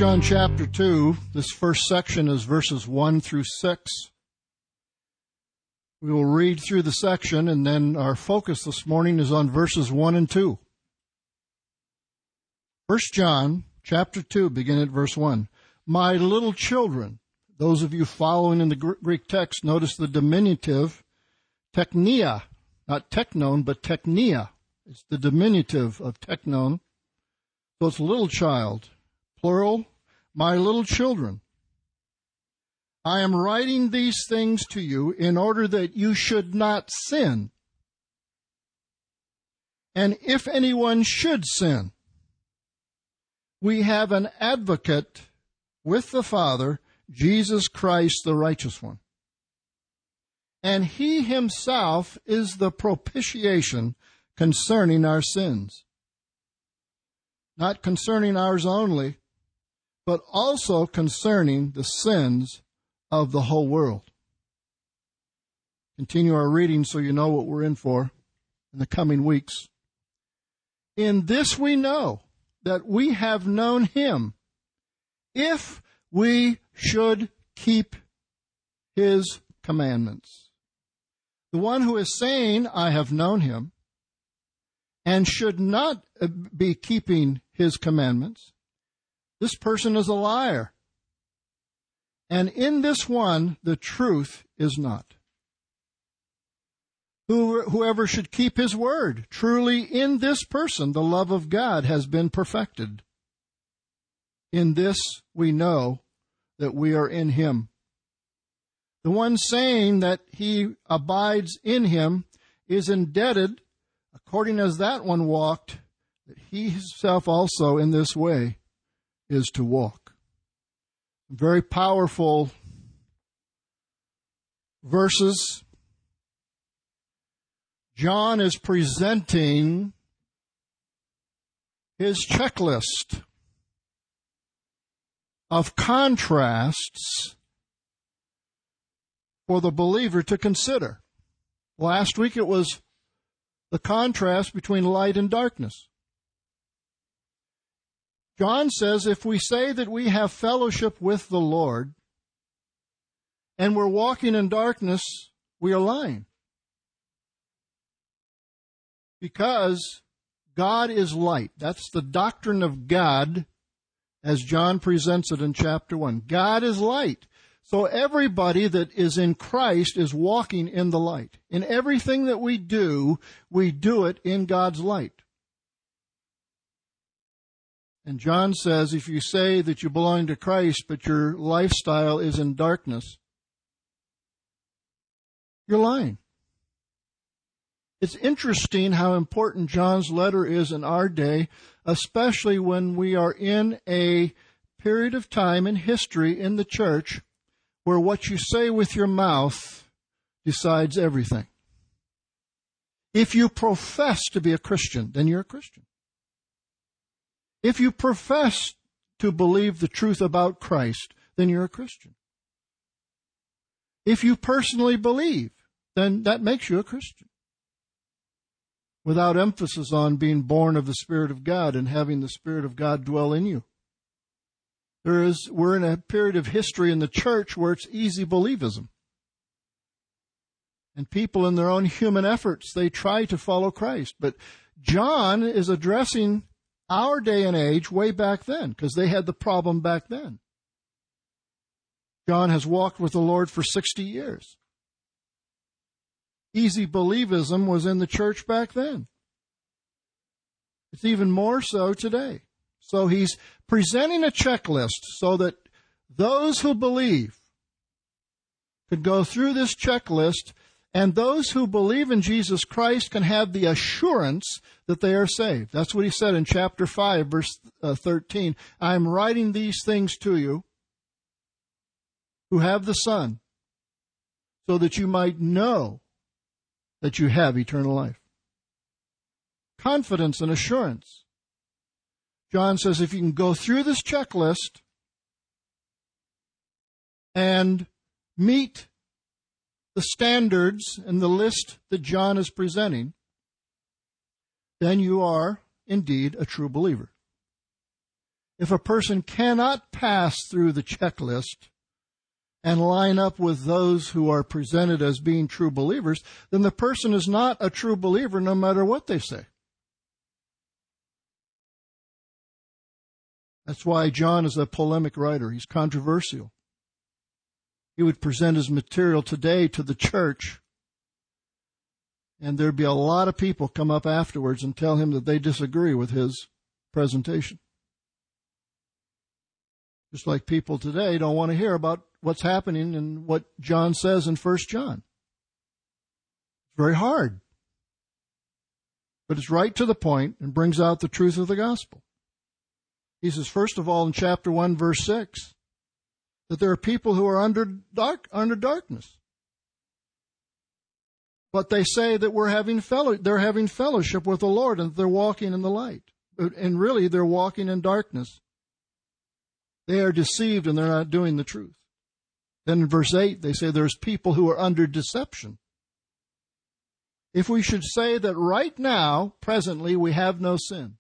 John chapter 2, this first section is verses 1 through 6. We will read through the section, and then our focus this morning is on verses 1 and 2. 1 John chapter 2, begin at verse 1. My little children, those of you following in the Greek text, notice the diminutive teknia, not teknon, but teknia. It's the diminutive of teknon. So it's little child. Plural, my little children. I am writing these things to you in order that you should not sin. And if anyone should sin, we have an advocate with the Father, Jesus Christ, the righteous one. And he himself is the propitiation concerning our sins. Not concerning ours only, but also concerning the sins of the whole world. Continue our reading so you know what we're in for in the coming weeks. In this we know that we have known him, if we should keep his commandments. The one who is saying, I have known him, and should not be keeping his commandments, this person is a liar. And in this one, the truth is not. Whoever should keep his word, truly in this person, the love of God has been perfected. In this we know that we are in him. The one saying that he abides in him is indebted, according as that one walked, that he himself also in this way is to walk. Very powerful verses. John is presenting his checklist of contrasts for the believer to consider. Last week it was the contrast between light and darkness. John says if we say that we have fellowship with the Lord and we're walking in darkness, we are lying. Because God is light. That's the doctrine of God as John presents it in chapter 1. God is light. So everybody that is in Christ is walking in the light. In everything that we do it in God's light. And John says if you say that you belong to Christ, but your lifestyle is in darkness, you're lying. It's interesting how important John's letter is in our day, especially when we are in a period of time in history in the church where what you say with your mouth decides everything. If you profess to be a Christian, then you're a Christian. If you profess to believe the truth about Christ, then you're a Christian. If you personally believe, then that makes you a Christian. Without emphasis on being born of the Spirit of God and having the Spirit of God dwell in you. We're in a period of history in the church where it's easy believism. And people in their own human efforts, they try to follow Christ. But John is addressing our day and age way back then, because they had the problem back then. John has walked with the Lord for 60 years. Easy believism was in the church back then. It's even more so today. So he's presenting a checklist so that those who believe could go through this checklist, and those who believe in Jesus Christ can have the assurance that they are saved. That's what he said in chapter 5, verse 13. I am writing these things to you who have the Son, so that you might know that you have eternal life. Confidence and assurance. John says if you can go through this checklist and meet the standards and the list that John is presenting, then you are indeed a true believer. If a person cannot pass through the checklist and line up with those who are presented as being true believers, then the person is not a true believer no matter what they say. That's why John is a polemic writer. He's controversial. He would present his material today to the church, and there'd be a lot of people come up afterwards and tell him that they disagree with his presentation. Just like people today don't want to hear about what's happening and what John says in 1 John. It's very hard. But it's right to the point and brings out the truth of the gospel. He says, first of all, in chapter 1, verse 6, that there are people who are under darkness. But they say that they're having fellowship with the Lord and they're walking in the light. And really, they're walking in darkness. They are deceived and they're not doing the truth. Then in verse 8, they say there's people who are under deception. If we should say that right now, presently, we have no sin,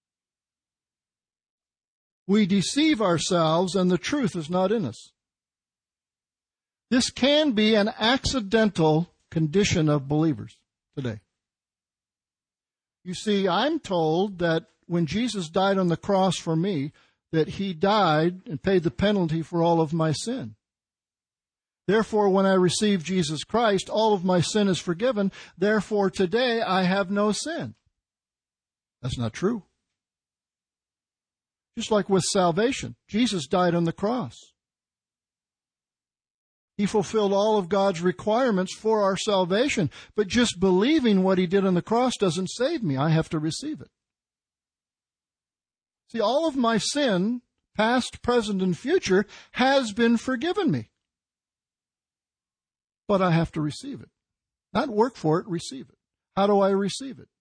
we deceive ourselves and the truth is not in us. This can be an accidental condition of believers today. You see, I'm told that when Jesus died on the cross for me, that he died and paid the penalty for all of my sin. Therefore, when I receive Jesus Christ, all of my sin is forgiven. Therefore, today I have no sin. That's not true. Just like with salvation, Jesus died on the cross. He fulfilled all of God's requirements for our salvation, but just believing what he did on the cross doesn't save me. I have to receive it. See, all of my sin, past, present, and future, has been forgiven me. But I have to receive it. Not work for it, receive it. How do I receive it?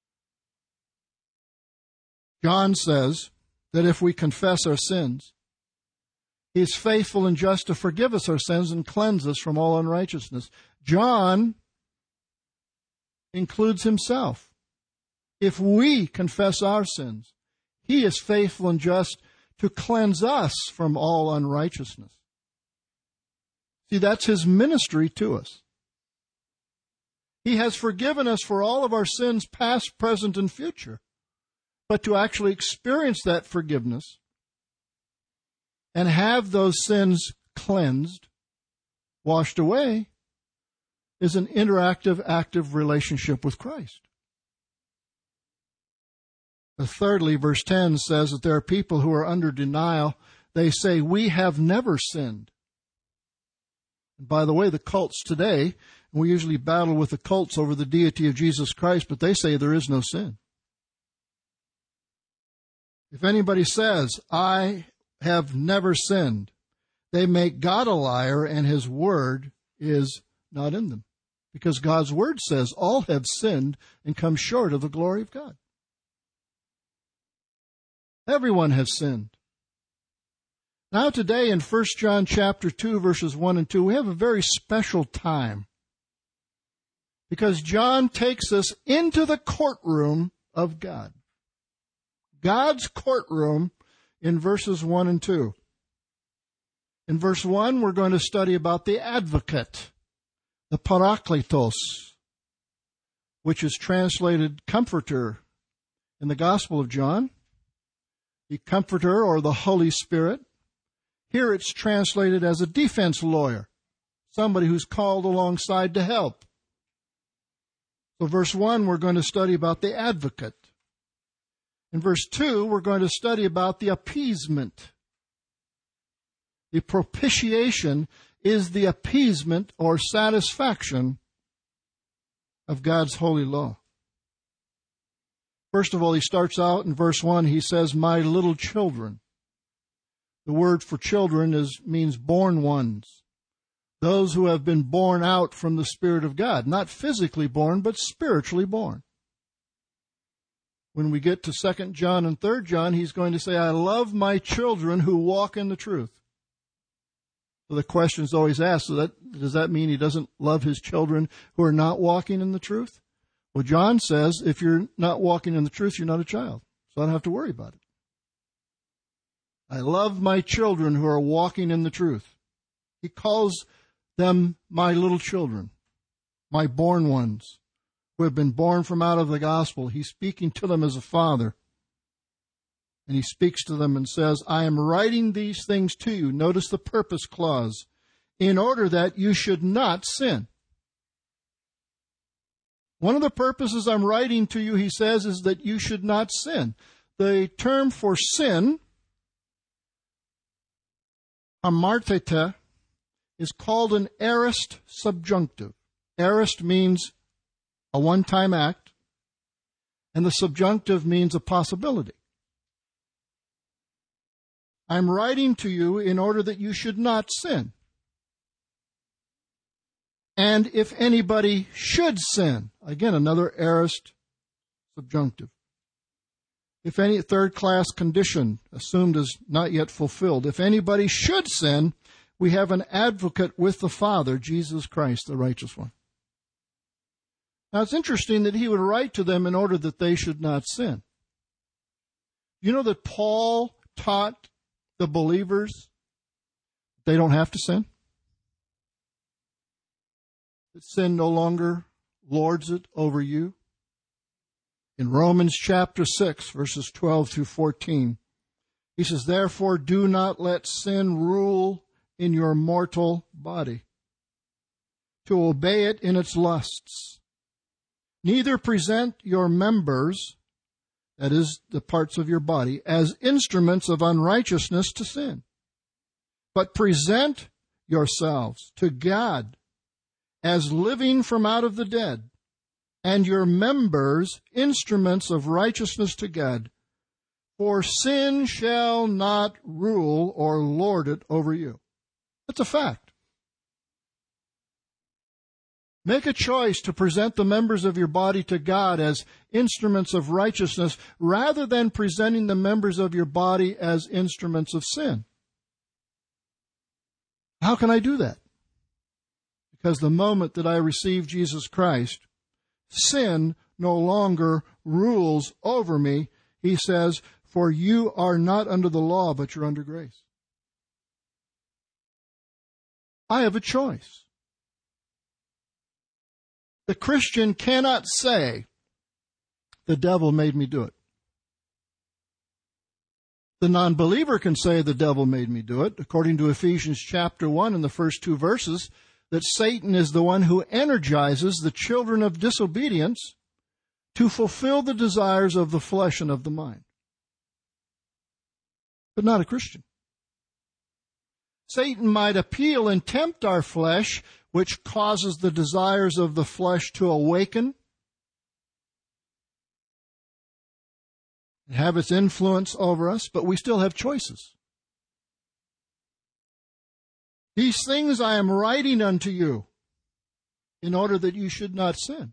John says that if we confess our sins, he is faithful and just to forgive us our sins and cleanse us from all unrighteousness. John includes himself. If we confess our sins, he is faithful and just to cleanse us from all unrighteousness. See, that's his ministry to us. He has forgiven us for all of our sins, past, present, and future. But to actually experience that forgiveness and have those sins cleansed, washed away, is an interactive, active relationship with Christ. Thirdly, verse 10 says that there are people who are under denial. They say, we have never sinned. And by the way, the cults today, we usually battle with the cults over the deity of Jesus Christ, but they say there is no sin. If anybody says, I have never sinned, they make God a liar and his word is not in them. Because God's word says all have sinned and come short of the glory of God. Everyone has sinned. Now today in 1 John chapter 2, verses 1 and 2, we have a very special time. Because John takes us into the courtroom of God. God's courtroom in verses 1 and 2. In verse 1, we're going to study about the advocate, the parakletos, which is translated comforter in the Gospel of John. The comforter or the Holy Spirit. Here it's translated as a defense lawyer, somebody who's called alongside to help. So verse 1, we're going to study about the advocate. In verse 2, we're going to study about the appeasement. The propitiation is the appeasement or satisfaction of God's holy law. First of all, he starts out in verse 1, he says, my little children. The word for children means born ones. Those who have been born out from the Spirit of God. Not physically born, but spiritually born. When we get to 2 John and 3 John, he's going to say, I love my children who walk in the truth. So the question is always asked, does that mean he doesn't love his children who are not walking in the truth? Well, John says, if you're not walking in the truth, you're not a child. So I don't have to worry about it. I love my children who are walking in the truth. He calls them my little children, my born ones, who have been born from out of the gospel. He's speaking to them as a father. And he speaks to them and says, I am writing these things to you. Notice the purpose clause. In order that you should not sin. One of the purposes I'm writing to you, he says, is that you should not sin. The term for sin, hamartete, is called an aorist subjunctive. Aorist means a one-time act, and the subjunctive means a possibility. I'm writing to you in order that you should not sin. And if anybody should sin, again, another aorist subjunctive. If any third-class condition assumed as not yet fulfilled, if anybody should sin, we have an advocate with the Father, Jesus Christ, the righteous one. Now, it's interesting that he would write to them in order that they should not sin. You know that Paul taught the believers they don't have to sin? That sin no longer lords it over you? In Romans chapter 6, verses 12 through 14, he says, therefore do not let sin rule in your mortal body, to obey it in its lusts. Neither present your members, that is, the parts of your body, as instruments of unrighteousness to sin, but present yourselves to God as living from out of the dead, and your members instruments of righteousness to God. For sin shall not rule or lord it over you. That's a fact. Make a choice to present the members of your body to God as instruments of righteousness rather than presenting the members of your body as instruments of sin. How can I do that? Because the moment that I receive Jesus Christ, sin no longer rules over me. He says, for you are not under the law, but you're under grace. I have a choice. The Christian cannot say, the devil made me do it. The non-believer can say, the devil made me do it, according to Ephesians chapter 1 in the first two verses, that Satan is the one who energizes the children of disobedience to fulfill the desires of the flesh and of the mind. But not a Christian. Satan might appeal and tempt our flesh, which causes the desires of the flesh to awaken and have its influence over us, but we still have choices. These things I am writing unto you in order that you should not sin.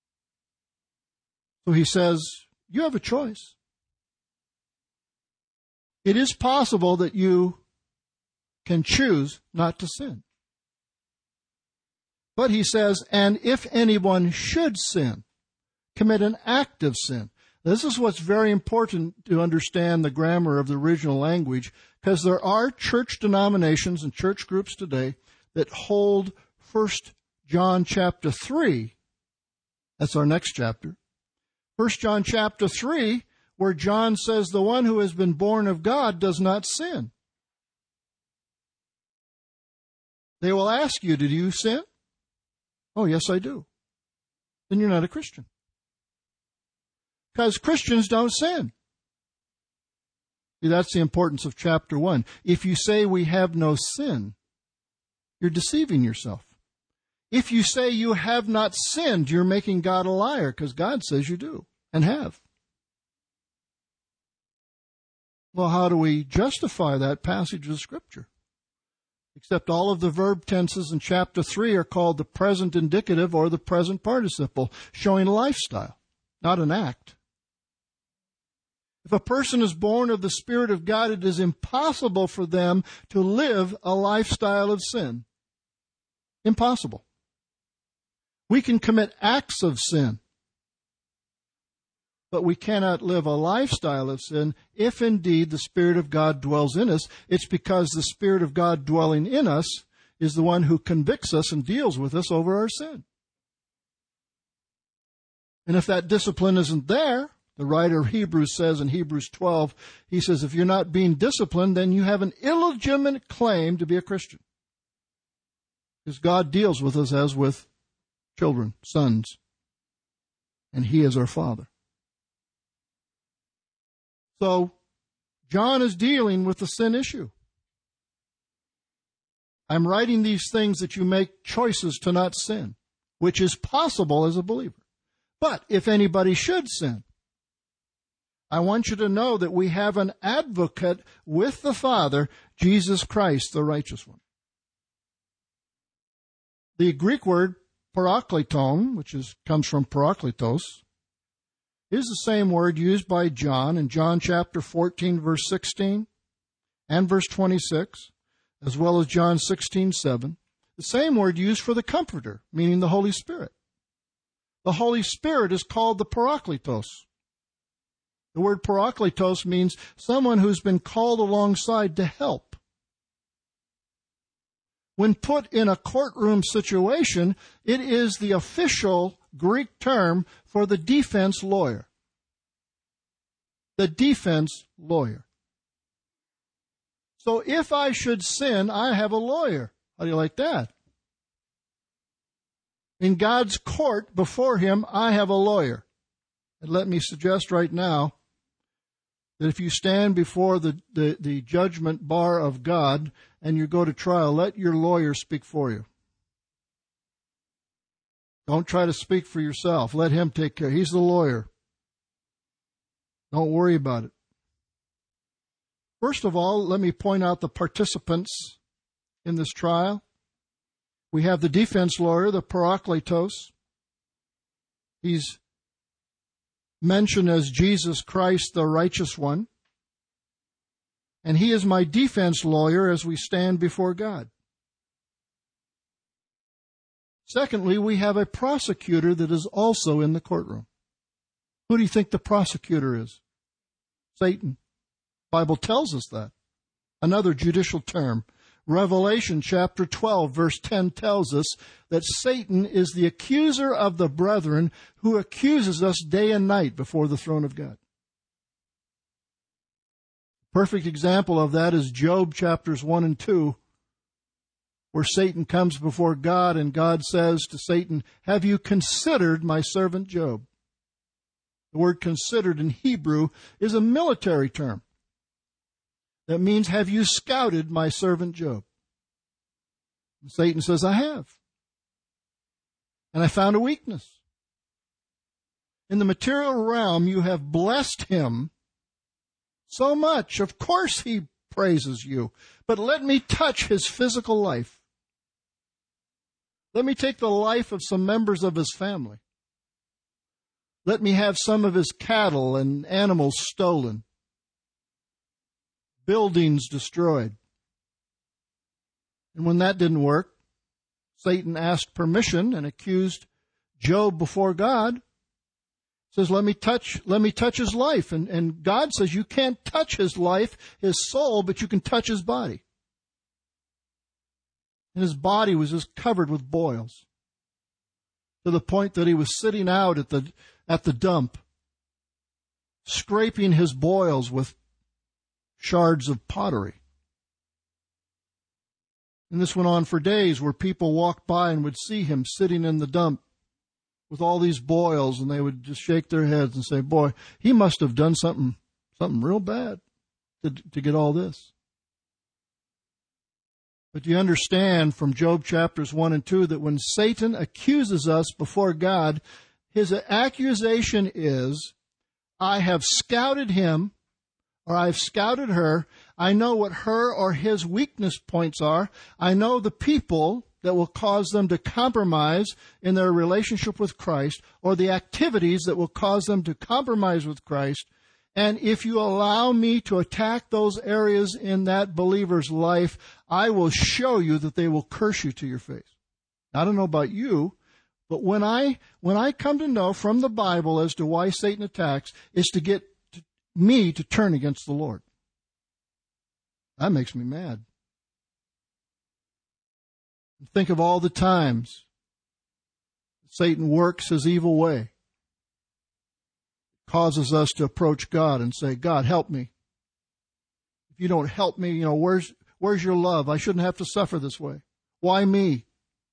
So he says, you have a choice. It is possible that you can choose not to sin. But he says, and if anyone should sin, commit an act of sin. This is what's very important to understand the grammar of the original language, because there are church denominations and church groups today that hold 1 John chapter 3. That's our next chapter. 1 John chapter 3, where John says the one who has been born of God does not sin. They will ask you, did you sin? Oh, yes, I do. Then you're not a Christian. Because Christians don't sin. See, that's the importance of chapter 1. If you say we have no sin, you're deceiving yourself. If you say you have not sinned, you're making God a liar, because God says you do and have. Well, how do we justify that passage of Scripture? Except all of the verb tenses in chapter 3 are called the present indicative or the present participle, showing a lifestyle, not an act. If a person is born of the Spirit of God, it is impossible for them to live a lifestyle of sin. Impossible. We can commit acts of sin, but we cannot live a lifestyle of sin if indeed the Spirit of God dwells in us. It's because the Spirit of God dwelling in us is the one who convicts us and deals with us over our sin. And if that discipline isn't there, the writer of Hebrews says in Hebrews 12, he says, if you're not being disciplined, then you have an illegitimate claim to be a Christian. Because God deals with us as with children, sons, and He is our Father. So, John is dealing with the sin issue. I'm writing these things that you make choices to not sin, which is possible as a believer. But if anybody should sin, I want you to know that we have an advocate with the Father, Jesus Christ, the righteous one. The Greek word parakleton, which comes from parakletos, is the same word used by John in John chapter 14, verse 16 and verse 26, as well as John 16:7. The same word used for the Comforter, meaning the Holy Spirit. The Holy Spirit is called the parakletos. The word parakletos means someone who's been called alongside to help. When put in a courtroom situation, it is the official Greek term for the defense lawyer. The defense lawyer. So if I should sin, I have a lawyer. How do you like that? In God's court before Him, I have a lawyer. And let me suggest right now that if you stand before the judgment bar of God and you go to trial, let your lawyer speak for you. Don't try to speak for yourself. Let him take care. He's the lawyer. Don't worry about it. First of all, let me point out the participants in this trial. We have the defense lawyer, the parakletos. He's mentioned as Jesus Christ, the righteous one. And he is my defense lawyer as we stand before God. Secondly, we have a prosecutor that is also in the courtroom. Who do you think the prosecutor is? Satan. The Bible tells us that. Another judicial term. Revelation chapter 12, verse 10 tells us that Satan is the accuser of the brethren who accuses us day and night before the throne of God. Perfect example of that is Job chapters 1 and 2, where Satan comes before God and God says to Satan, have you considered my servant Job? The word considered in Hebrew is a military term. That means, have you scouted my servant Job? And Satan says, I have. And I found a weakness. In the material realm, you have blessed him so much. Of course he praises you. But let me touch his physical life. Let me take the life of some members of his family. Let me have some of his cattle and animals stolen. Buildings destroyed. And when that didn't work, Satan asked permission and accused Job before God. Says, let me touch his life. And God says, you can't touch his life, his soul, but you can touch his body. And his body was just covered with boils, to the point that he was sitting out at the dump, scraping his boils with shards of pottery. And this went on for days, where people walked by and would see him sitting in the dump with all these boils, and they would just shake their heads and say, boy, he must have done something real bad to get all this. But you understand from Job chapters 1 and 2 that when Satan accuses us before God, his accusation is, I have scouted him, or I've scouted her. I know what her or his weakness points are. I know the people that will cause them to compromise in their relationship with Christ, or the activities that will cause them to compromise with Christ. And if you allow me to attack those areas in that believer's life, I will show you that they will curse you to your face. I don't know about you, But when I come to know from the Bible as to why Satan attacks, is to get me to turn against the Lord. That makes me mad. Think of all the times Satan works his evil way. Causes us to approach God and say, God, help me. If you don't help me, where's your love? I shouldn't have to suffer this way. Why me?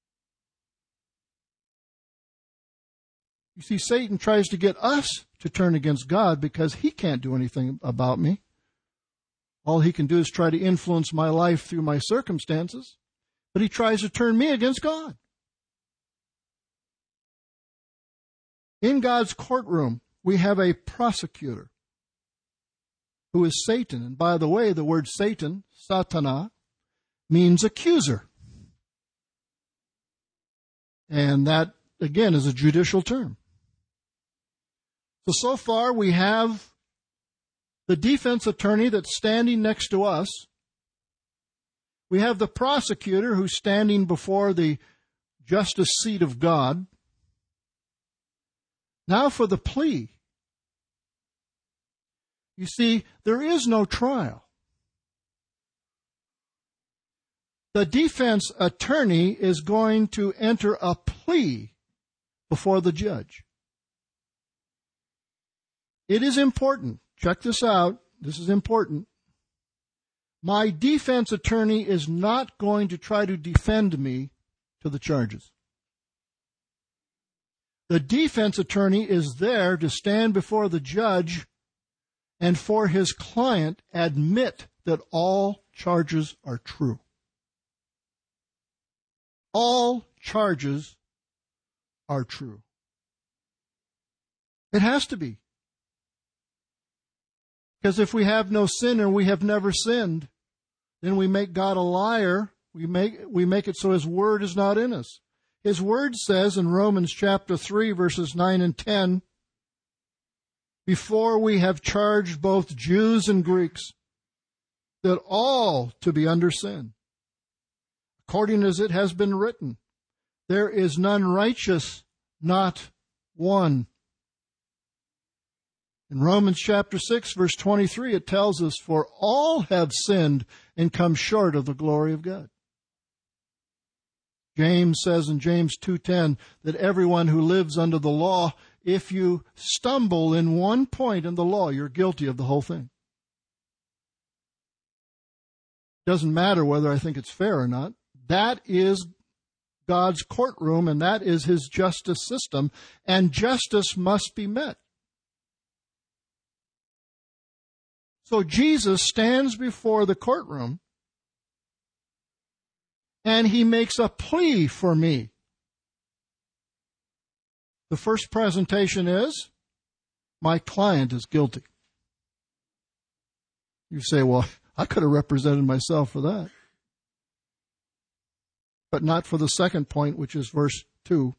You see, Satan tries to get us to turn against God because he can't do anything about me. All he can do is try to influence my life through my circumstances, but he tries to turn me against God. In God's courtroom, we have a prosecutor who is Satan. And by the way, the word Satan, Satana, means accuser. And that, again, is a judicial term. So far we have the defense attorney that's standing next to us. We have the prosecutor who's standing before the justice seat of God. Now for the plea. You see, there is no trial. The defense attorney is going to enter a plea before the judge. It is important. Check this out. This is important. My defense attorney is not going to try to defend me to the charges. The defense attorney is there to stand before the judge and for his client admit that all charges are true. All charges are true. It has to be. Because if we have no sin or we have never sinned, then we make God a liar. We make it so his word is not in us. His word says in Romans chapter 3, verses 9 and 10, before we have charged both Jews and Greeks, that all to be under sin, according as it has been written, there is none righteous, not one. In Romans chapter 6, verse 23, it tells us, for all have sinned and come short of the glory of God. James says in James 2:10 that everyone who lives under the law, if you stumble in one point in the law, you're guilty of the whole thing. Doesn't matter whether I think it's fair or not. That is God's courtroom, and that is his justice system, and justice must be met. So Jesus stands before the courtroom, and he makes a plea for me. The first presentation is, my client is guilty. You say, well, I could have represented myself for that. But not for the second point, which is verse 2.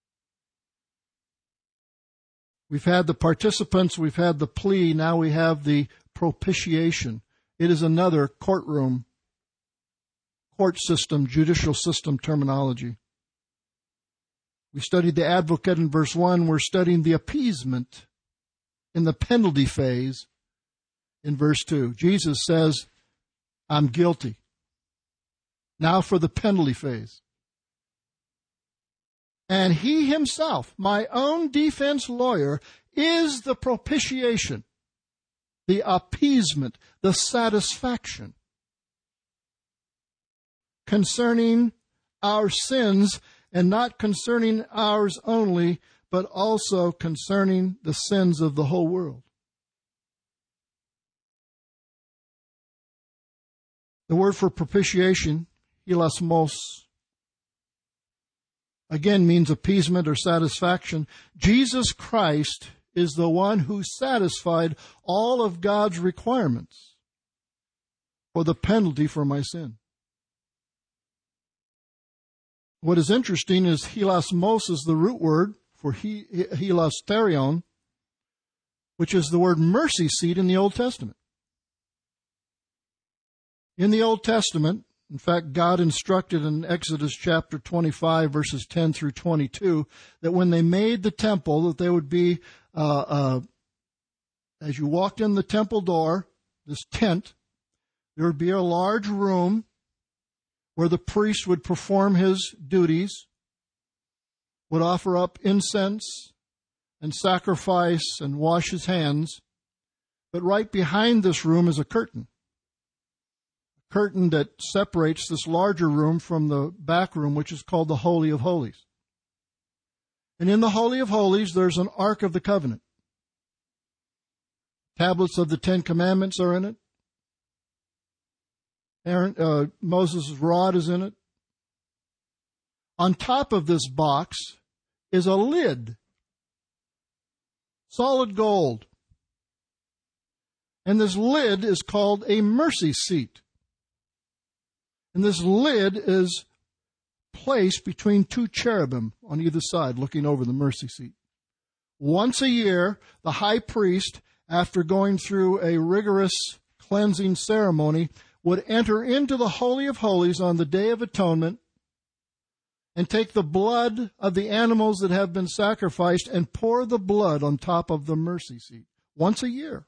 We've had the participants, we've had the plea, now we have the propitiation. It is another courtroom, court system, judicial system terminology. We studied the advocate in verse 1. We're studying the appeasement in the penalty phase in verse 2. Jesus says, I'm guilty. Now for the penalty phase. And he himself, my own defense lawyer, is the propitiation, the appeasement, the satisfaction concerning our sins, and not concerning ours only, but also concerning the sins of the whole world. The word for propitiation, hilasmos, again means appeasement or satisfaction. Jesus Christ is the one who satisfied all of God's requirements for the penalty for my sin. What is interesting is hilasmos is the root word for hilasterion, which is the word mercy seat in the Old Testament. In the Old Testament, In fact, God instructed in Exodus chapter 25, verses 10 through 22, that when they made the temple, that they would be, as you walked in the temple door, this tent, there would be a large room where the priest would perform his duties, would offer up incense and sacrifice and wash his hands. But right behind this room is a curtain that separates this larger room from the back room, which is called the Holy of Holies. And in the Holy of Holies, there's an Ark of the Covenant. Tablets of the Ten Commandments are in it. Moses' rod is in it. On top of this box is a lid, solid gold. And this lid is called a mercy seat. And this lid is placed between two cherubim on either side, looking over the mercy seat. Once a year, the high priest, after going through a rigorous cleansing ceremony, would enter into the Holy of Holies on the Day of Atonement and take the blood of the animals that have been sacrificed and pour the blood on top of the mercy seat once a year.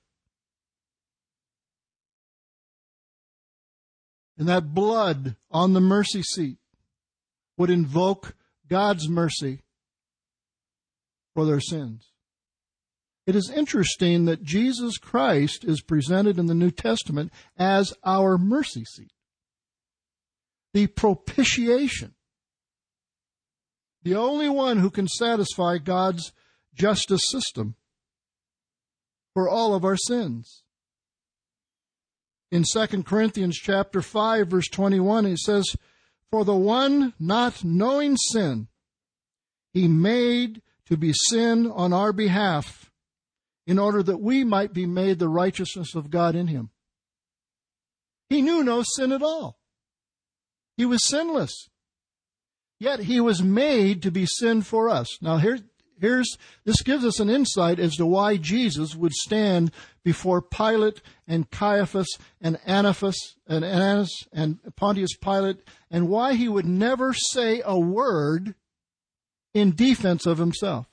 And that blood on the mercy seat would invoke God's mercy for their sins. It is interesting that Jesus Christ is presented in the New Testament as our mercy seat, the propitiation, the only one who can satisfy God's justice system for all of our sins. In 2 Corinthians chapter 5, verse 21, it says, "For the one not knowing sin, he made to be sin on our behalf, in order that we might be made the righteousness of God in him." He knew no sin at all. He was sinless. Yet he was made to be sin for us. Now this gives us an insight as to why Jesus would stand before Pilate and Caiaphas and Annas and Pontius Pilate, and why he would never say a word in defense of himself.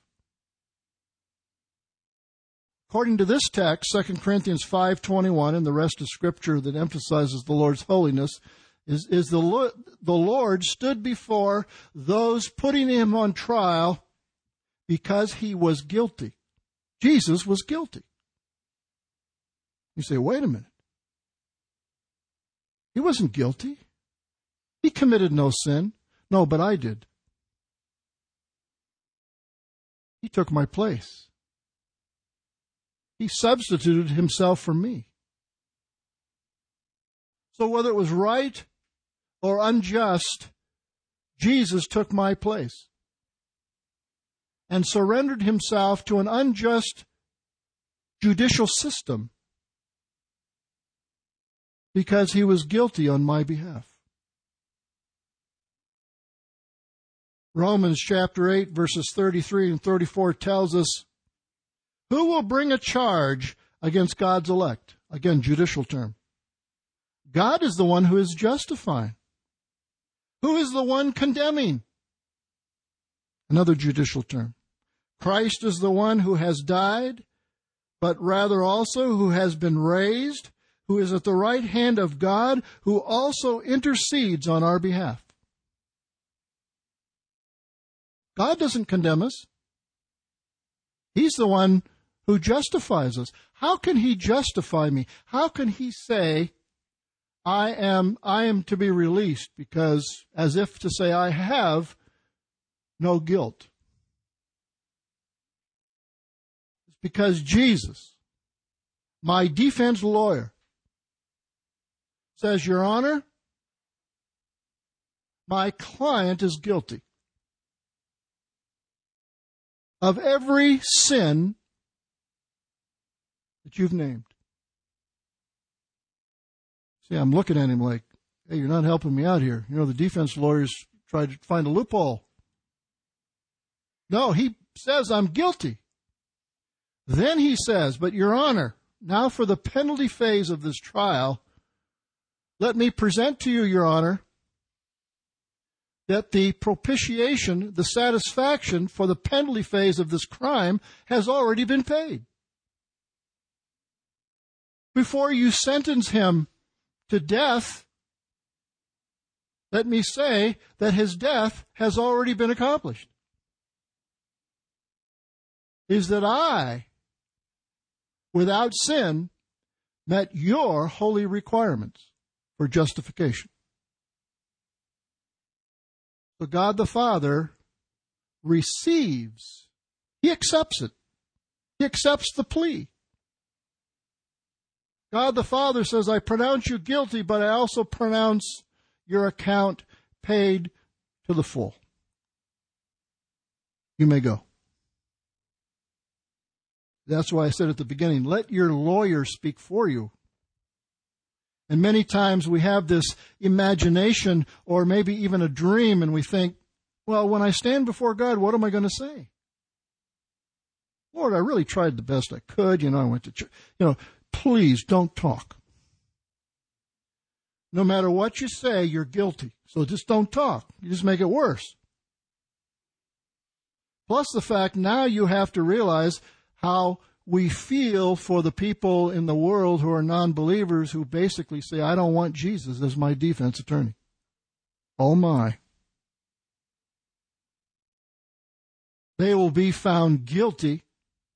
According to this text, 2 Corinthians 5:21, and the rest of Scripture that emphasizes the Lord's holiness, is the Lord stood before those putting him on trial because he was guilty. Jesus was guilty. You say, wait a minute. He wasn't guilty. He committed no sin. No, but I did. He took my place. He substituted himself for me. So whether it was right or unjust, Jesus took my place and surrendered himself to an unjust judicial system because he was guilty on my behalf. Romans chapter 8, verses 33 and 34 tells us, "Who will bring a charge against God's elect?" Again, judicial term. God is the one who is justifying. Who is the one condemning? Another judicial term. Christ is the one who has died, but rather also who has been raised, who is at the right hand of God, who also intercedes on our behalf. God doesn't condemn us. He's the one who justifies us. How can he justify me? How can he say, I am to be released, because as if to say I have no guilt? It's because Jesus, my defense lawyer, says, Your Honor, my client is guilty of every sin that you've named. See, I'm looking at him like, hey, you're not helping me out here. You know, the defense lawyers tried to find a loophole. No, he says I'm guilty. Then he says, but Your Honor, now for the penalty phase of this trial, let me present to you, Your Honor, that the propitiation, the satisfaction for the penalty phase of this crime has already been paid. Before you sentence him to death, let me say that his death has already been accomplished. Is that I, without sin, met your holy requirements for justification. So God the Father receives, he accepts it. He accepts the plea. God the Father says, I pronounce you guilty, but I also pronounce your account paid to the full. You may go. That's why I said at the beginning, let your lawyer speak for you. And many times we have this imagination or maybe even a dream, and we think, well, when I stand before God, what am I going to say? Lord, I really tried the best I could. I went to church. Please don't talk. No matter what you say, you're guilty. So just don't talk. You just make it worse. Plus the fact now you have to realize how we feel for the people in the world who are non-believers who basically say, I don't want Jesus as my defense attorney. Oh my. They will be found guilty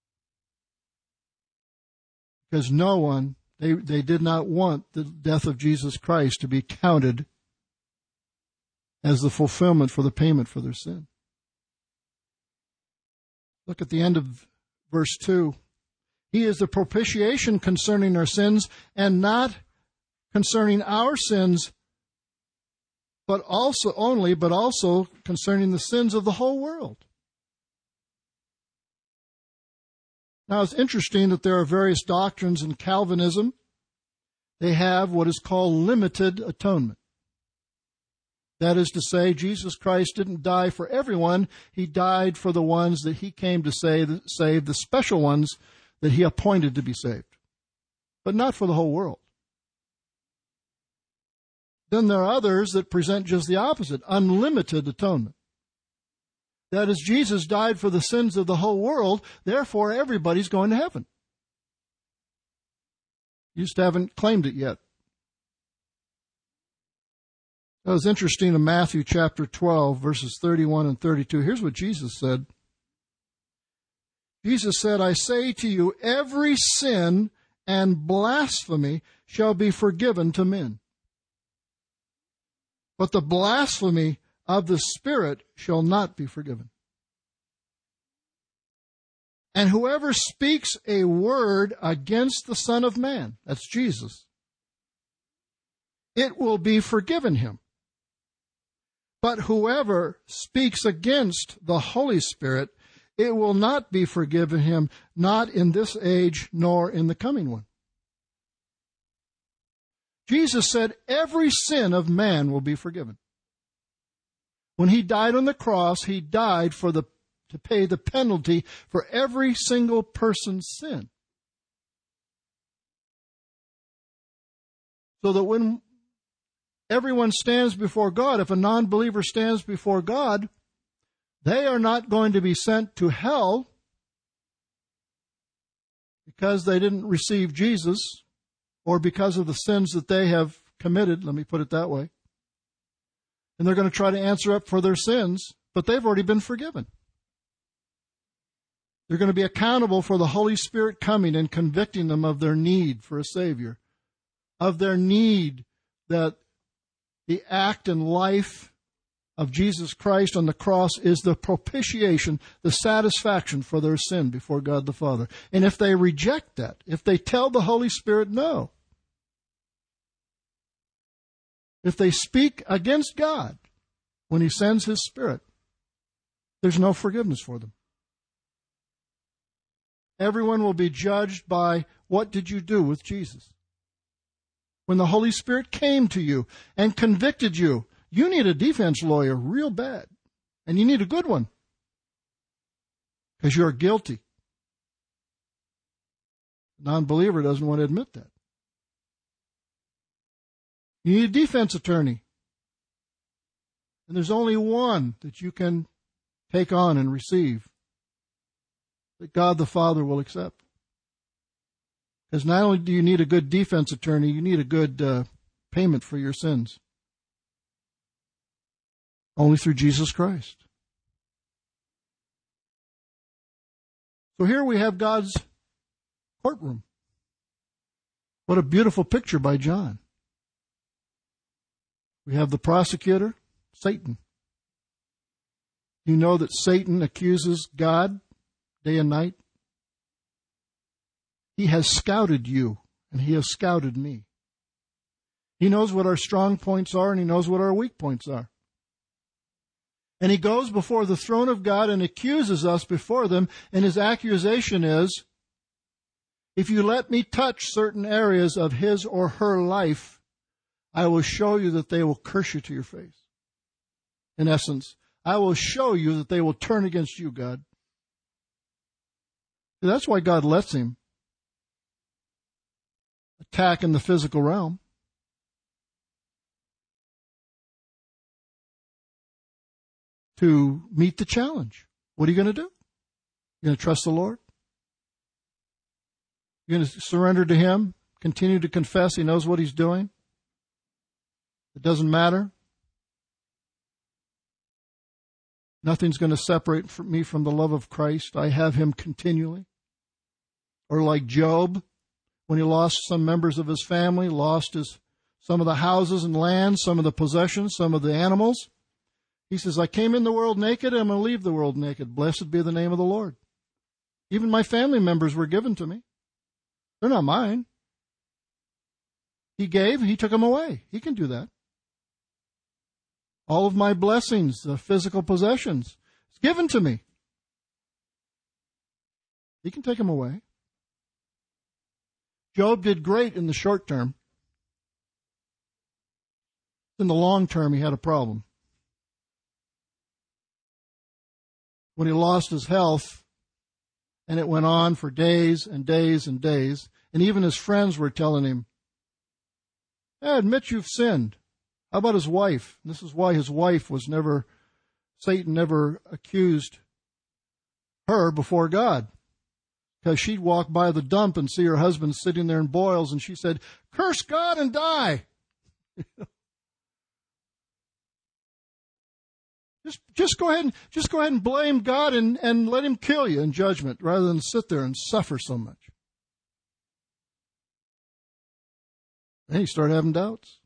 because they did not want the death of Jesus Christ to be counted as the fulfillment for the payment for their sin. Look at the end of verse 2. He is the propitiation concerning our sins, and not concerning our sins, but also concerning the sins of the whole world. Now, it's interesting that there are various doctrines in Calvinism. They have what is called limited atonement. That is to say, Jesus Christ didn't die for everyone. He died for the ones that he came to save, the special ones that he appointed to be saved, but not for the whole world. Then there are others that present just the opposite, unlimited atonement. That is, Jesus died for the sins of the whole world, therefore everybody's going to heaven. You just haven't claimed it yet. That was interesting in Matthew chapter 12, verses 31 and 32. Here's what Jesus said. Jesus said, I say to you, every sin and blasphemy shall be forgiven to men. But the blasphemy of the Spirit shall not be forgiven. And whoever speaks a word against the Son of Man, that's Jesus, it will be forgiven him. But whoever speaks against the Holy Spirit, it will not be forgiven him, not in this age nor in the coming one. Jesus said every sin of man will be forgiven. When he died on the cross, he died to pay the penalty for every single person's sin. So that when everyone stands before God, if a non-believer stands before God, they are not going to be sent to hell because they didn't receive Jesus or because of the sins that they have committed, let me put it that way. And they're going to try to answer up for their sins, but they've already been forgiven. They're going to be accountable for the Holy Spirit coming and convicting them of their need for a Savior, of their need that the act and life of Jesus Christ on the cross is the propitiation, the satisfaction for their sin before God the Father. And if they reject that, if they tell the Holy Spirit no, if they speak against God when he sends his Spirit, there's no forgiveness for them. Everyone will be judged by what did you do with Jesus? When the Holy Spirit came to you and convicted you, you need a defense lawyer real bad. And you need a good one. Because you're guilty. A non-believer doesn't want to admit that. You need a defense attorney. And there's only one that you can take on and receive that God the Father will accept. Because not only do you need a good defense attorney, you need a good payment for your sins. Only through Jesus Christ. So here we have God's courtroom. What a beautiful picture by John. We have the prosecutor, Satan. You know that Satan accuses God day and night. He has scouted you, and he has scouted me. He knows what our strong points are, and he knows what our weak points are. And he goes before the throne of God and accuses us before them, and his accusation is, if you let me touch certain areas of his or her life, I will show you that they will curse you to your face. In essence, I will show you that they will turn against you, God. That's why God lets him attack in the physical realm. To meet the challenge. What are you going to do? You're going to trust the Lord? You're going to surrender to him? Continue to confess he knows what he's doing? It doesn't matter. Nothing's going to separate me from the love of Christ. I have him continually. Or like Job, when he lost some members of his family, lost some of the houses and lands, some of the possessions, some of the animals. He says, I came in the world naked, and I'm going to leave the world naked. Blessed be the name of the Lord. Even my family members were given to me. They're not mine. He gave, he took them away. He can do that. All of my blessings, the physical possessions, it's given to me. He can take them away. Job did great in the short term. In the long term, he had a problem. When he lost his health, and it went on for days and days and days, and even his friends were telling him, hey, admit you've sinned. How about his wife? And this is why his wife was Satan never accused her before God. Because she'd walk by the dump and see her husband sitting there in boils, and she said, curse God and die. Just go ahead and blame God and let him kill you in judgment rather than sit there and suffer so much. Then he started having doubts.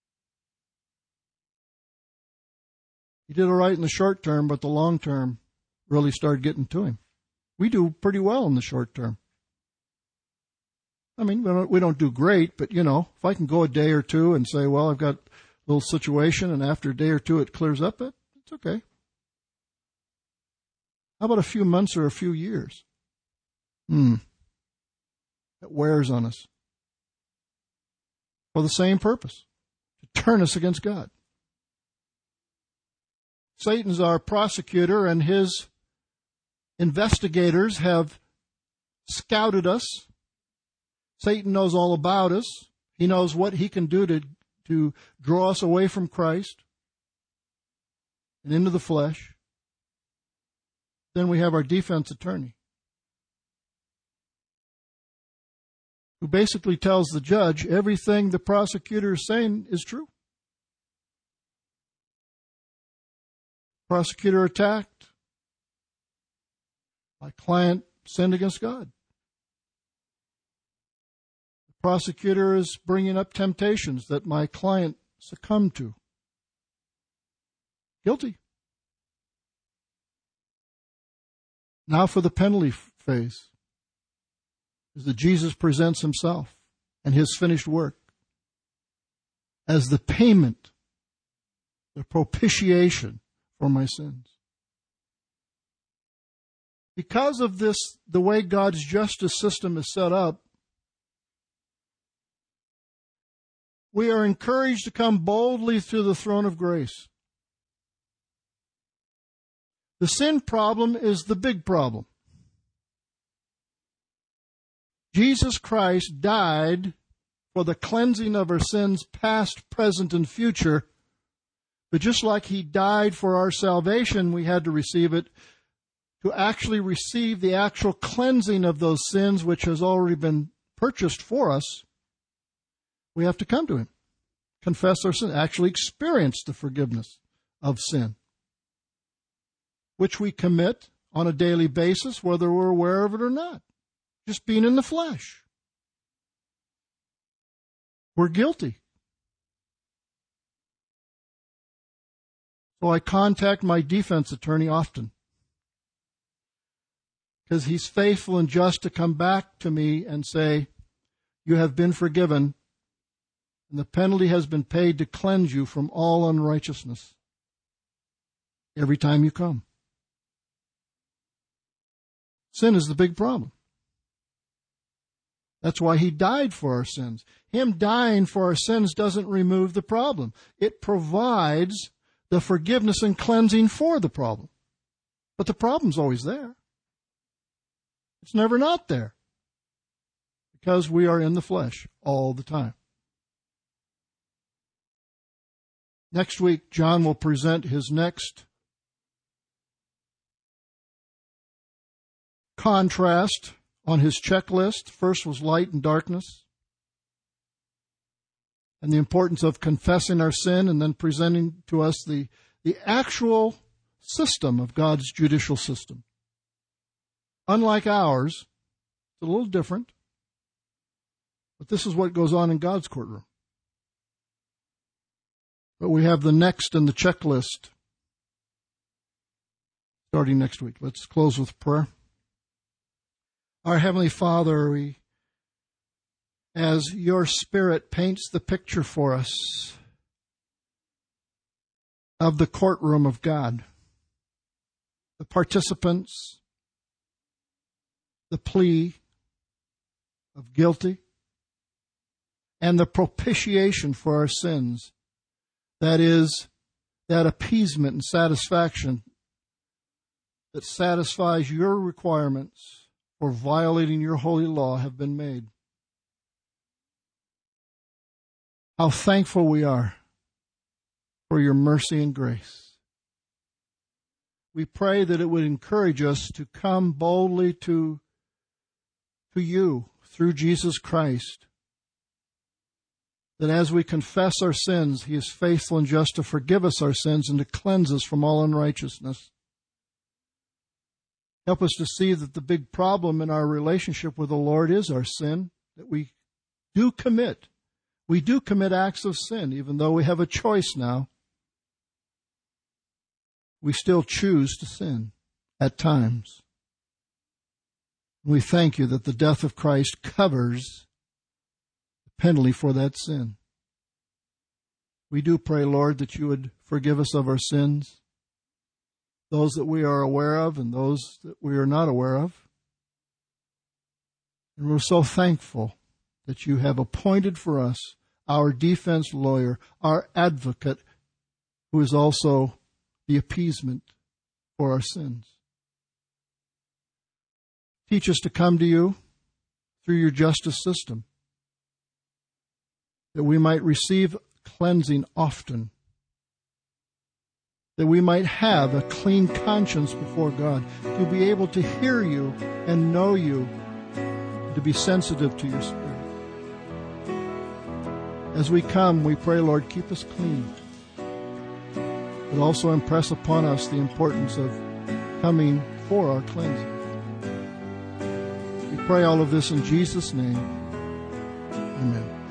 He did all right in the short term, but the long term really started getting to him. We do pretty well in the short term. I mean, we don't do great, but, if I can go a day or two and say, well, I've got a little situation, and after a day or two it clears up, it's okay. How about a few months or a few years? That wears on us. For the same purpose, to turn us against God. Satan's our prosecutor, and his investigators have scouted us. Satan knows all about us. He knows what he can do to draw us away from Christ and into the flesh. Then we have our defense attorney, who basically tells the judge everything the prosecutor is saying is true. Prosecutor attacked. My client sinned against God. The prosecutor is bringing up temptations that my client succumbed to. Guilty. Now for the penalty phase, is that Jesus presents himself and his finished work as the payment, the propitiation for my sins. Because of this, the way God's justice system is set up, we are encouraged to come boldly to the throne of grace. The sin problem is the big problem. Jesus Christ died for the cleansing of our sins, past, present, and future, But just like he died for our salvation, we had to receive it to actually receive the actual cleansing of those sins which has already been purchased for us. We have to come to him, confess our sin, actually experience the forgiveness of sin, which we commit on a daily basis, whether we're aware of it or not, just being in the flesh. We're guilty. So I contact my defense attorney often, because he's faithful and just to come back to me and say, you have been forgiven, and the penalty has been paid to cleanse you from all unrighteousness every time you come. Sin is the big problem. That's why he died for our sins. Him dying for our sins doesn't remove the problem. It provides the forgiveness and cleansing for the problem. But the problem's always there. It's never not there, because we are in the flesh all the time. Next week, John will present his next contrast on his checklist. First was light and darkness, and the importance of confessing our sin, and then presenting to us the actual system of God's judicial system. Unlike ours, it's a little different, but this is what goes on in God's courtroom. But we have the next in the checklist starting next week. Let's close with prayer. Our Heavenly Father, as your Spirit paints the picture for us of the courtroom of God, the participants, the plea of guilty, and the propitiation for our sins, that is, that appeasement and satisfaction that satisfies your requirements for violating your holy law, have been made. How thankful we are for your mercy and grace. We pray that it would encourage us to come boldly to you through Jesus Christ, that as we confess our sins, he is faithful and just to forgive us our sins and to cleanse us from all unrighteousness. Help us to see that the big problem in our relationship with the Lord is our sin, that we do commit. We do commit acts of sin, even though we have a choice now. We still choose to sin at times. We thank you that the death of Christ covers the penalty for that sin. We do pray, Lord, that you would forgive us of our sins, those that we are aware of and those that we are not aware of. And we're so thankful that you have appointed for us our defense lawyer, our advocate, who is also the appeasement for our sins. Teach us to come to you through your justice system, that we might receive cleansing often, that we might have a clean conscience before God, to be able to hear you and know you, to be sensitive to your Spirit. As we come, we pray, Lord, keep us clean, but also impress upon us the importance of coming for our cleansing. We pray all of this in Jesus' name. Amen.